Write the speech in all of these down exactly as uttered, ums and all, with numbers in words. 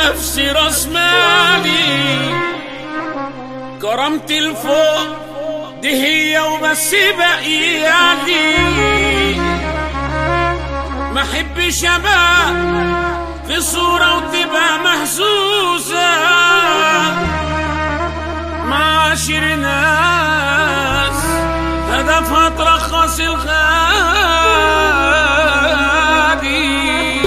نفسي راس مالي، كرامتي الفوق دي هي وبس بقيالي. ما احبش ابقى في صورة وتبقى محسوسة مع عشر ناس هدفها ترخص الغادي.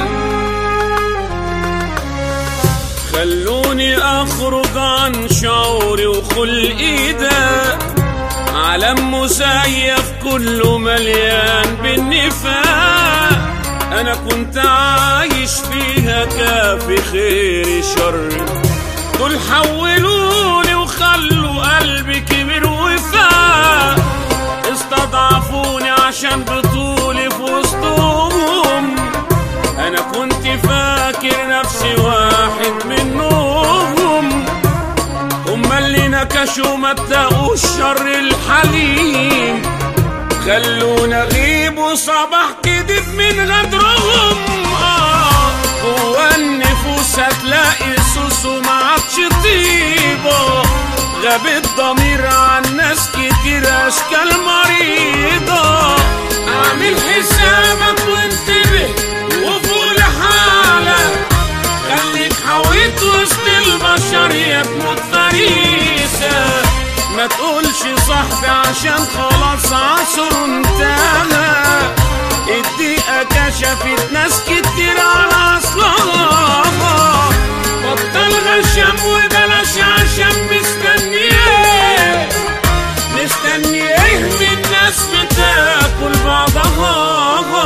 خلوني اخرج عن شعوري وخلقي ده عالم مزيف كله مليان بالنفاق. انا كنت عايش فيها كافي خير شر، دول حولوني وخلوا قلبي كبر وفاق. استضعفوني عشان بطولي في وسطهم، انا كنت فاكر نفسي واحد منهم. هما اللي نكشوا ما اتقوا الشر الحليم، خلونا غيب وصباح كدب من غدرهم. آه هو النفوس هتلاقي سوس وما عادش طيبة، غاب الضمير عن ناس كتير اشكال مريضة. اعمل حسابك وانتبه وفوق لحالك، خليك حويط وسط البشر يا تموت فريسة. ما تقولش صاحبي عشان خلاص عصره انتهى، الدقيقة كشفت ناس كتير على اصلها. بطل غشام وبلاش عشان مستني ايه، مستني ايه من ناس بتاكل بعضها.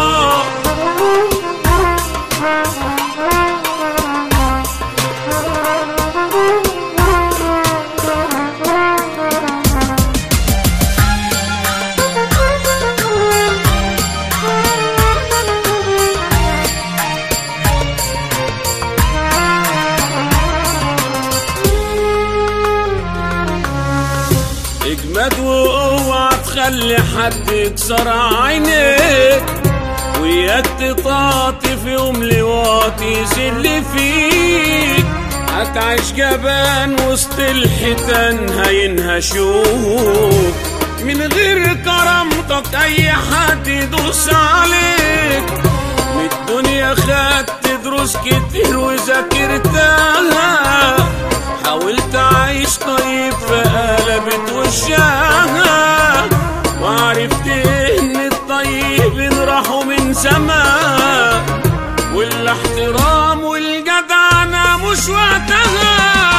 اجمد واوعى تخلي حد يكسر عينيك، وياك تطاطي في يوم لواطي يذل فيك. هتعيش جبان وسط الحيتان هينهشوك، من غير كرامتك اي حد يدوس عليك. من الدنيا خدت دروس كتير وذاكرتها، حاولت اعيش طيب فقلبت وشها، وعرفت ان الطيبين راحوا من زمان، والاحترام والجدعنة مش وقتها.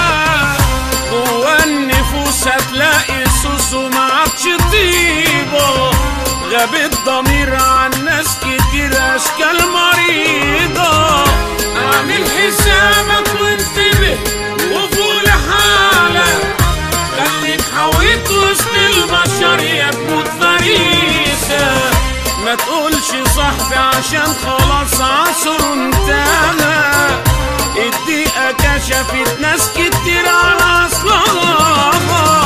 جوا النفوس هتلاقي سوس وما عادش طيبة، غاب الضمير عن ناس كتير اشكال مريضة. اعمل حسابك وانتبه وفوق لحالك، خليك حويط وسط البشر يا تموت فريسة. ما تقولش صاحبي عشان خلاص عصره انتهى، الدقيقة كشفت ناس كتير على اصلها.